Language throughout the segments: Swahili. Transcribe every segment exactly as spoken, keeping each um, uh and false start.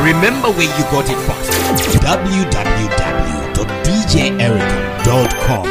Remember where you got it first. w w w dot d j erica dot com.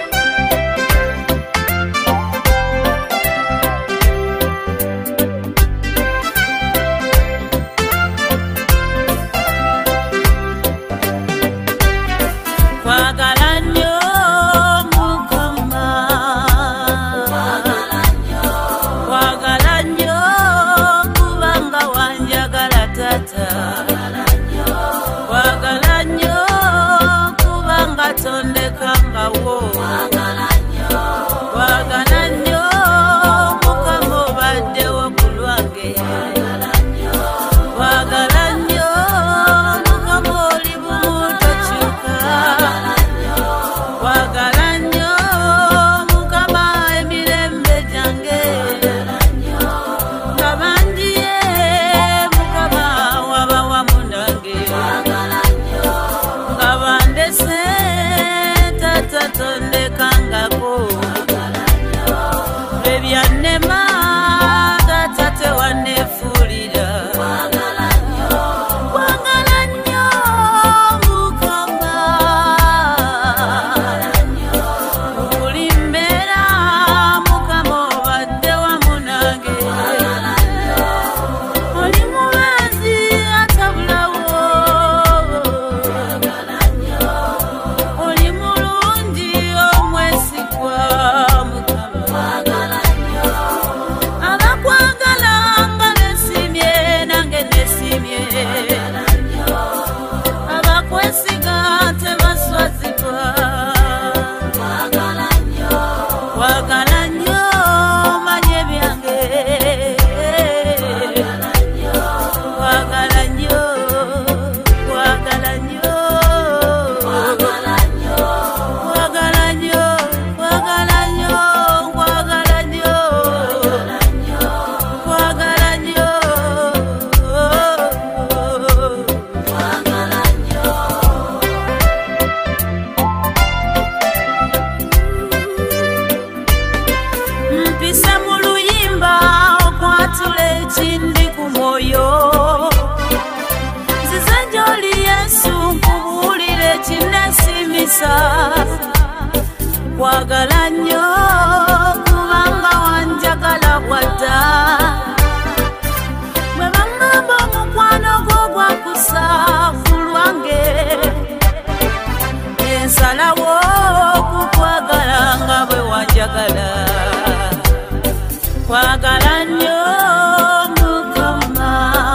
Kwagala nnyo kubanga wanjagala bwadda bwe bangamba omukwano gwo gwakusa ku lwange ensalawo kukwagala nga bwe wanjagala kwagala nnyo mukama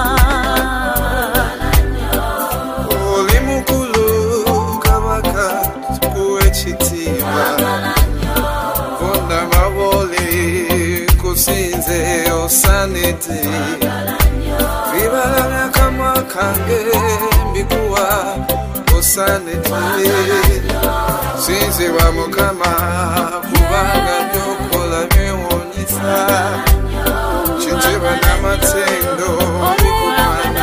oli mukulu kabaka tukuwekitiibwa kusinze osanete bibala byakamwa kange mbikuwa osanete sinzibwa mukama kubanga byokola byewuunyisa kinjiba n'amatendo bikumana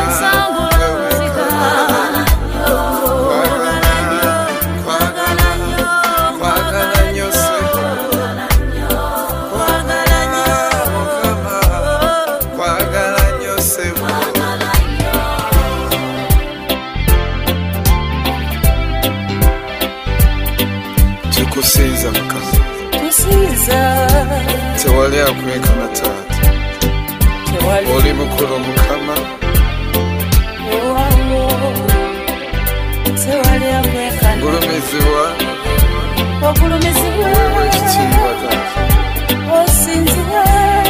kusinza mukama kusinza tewali akwekana taata oli mukulu mukama tewali akwekana ngulumizibwa okulumizibwa ekitiibwa taata osinzibwa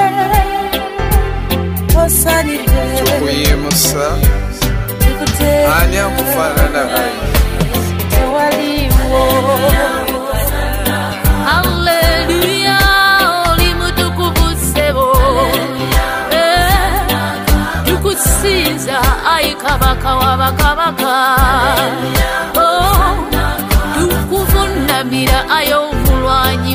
osanidde tukuyimusa ani akufaanana tewaliwo. Hallelujah, oli mutukuvu sebo tukusinza ayi kabaka wabakabaka tukuvunamira ayo omulwanyi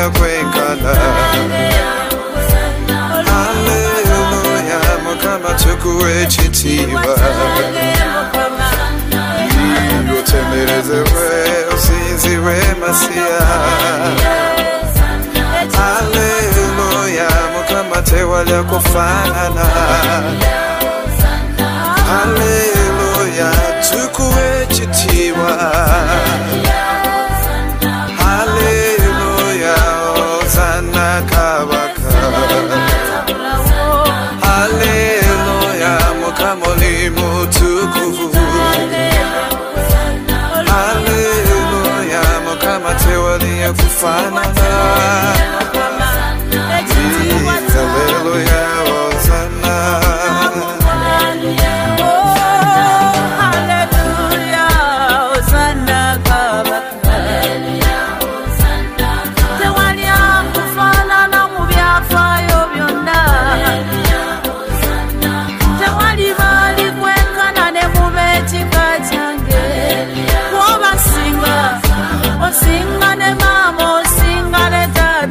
kwenkana Haleluya Mukama tukuwe ekitiibwa Otenderezebwe osinzibwe Masiya Haleluya Mukama tewali akufaanana Haleluya tukuwe ekitiibwa Haleluya Hosanna kabaka Haleluya Mukama oli mutukuvu Haleluya Mukama tewali akufaanana Haleluya Hosanna Singa ne mama, singa ne dada.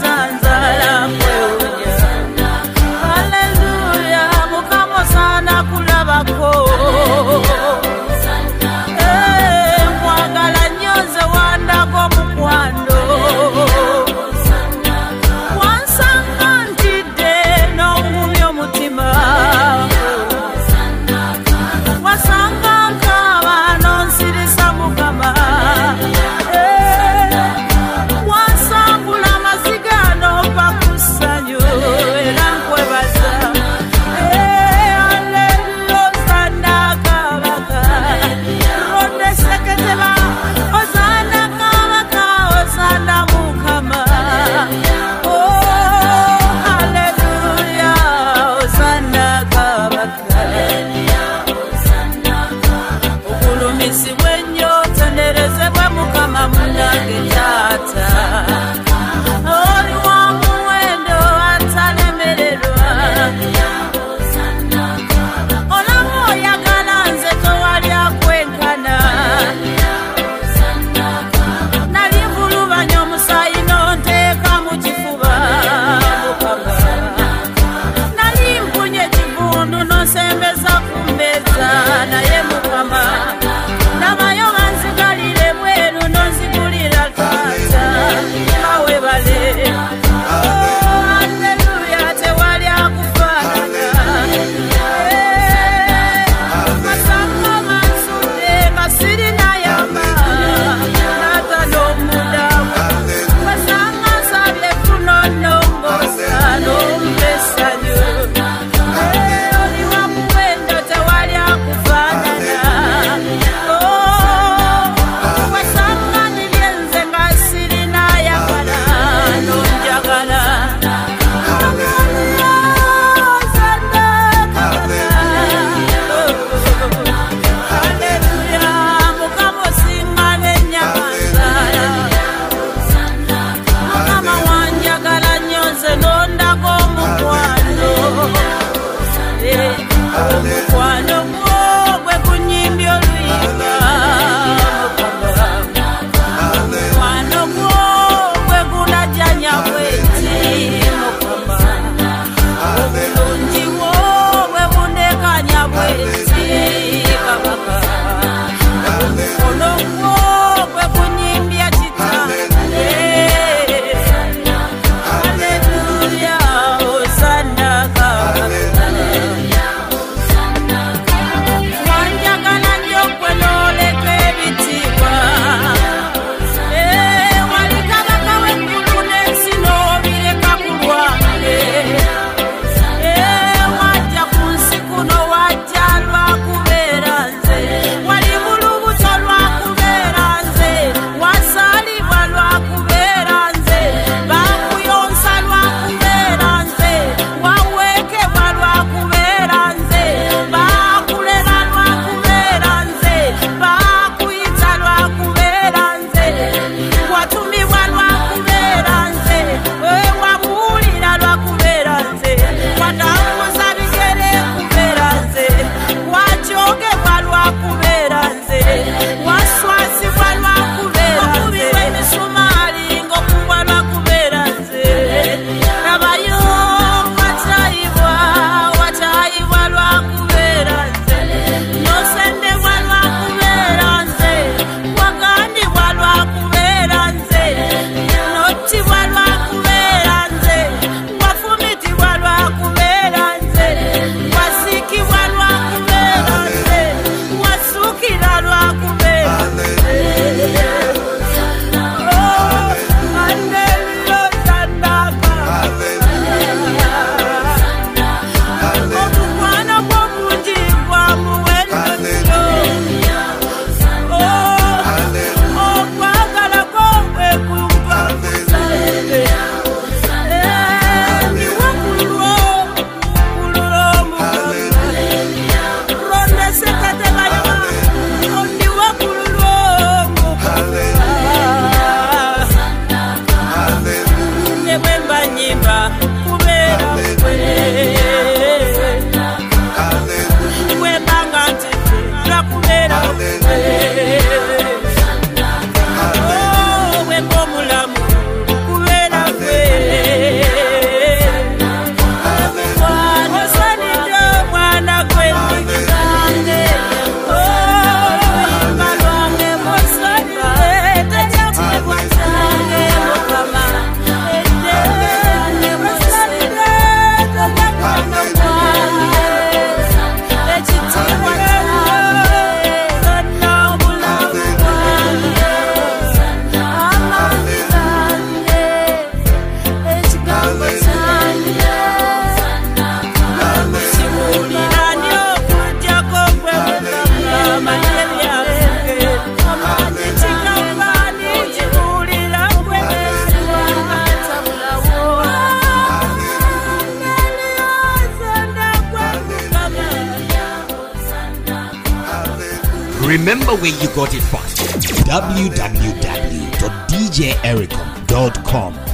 Remember where you got it first. w w w dot d j ericom dot com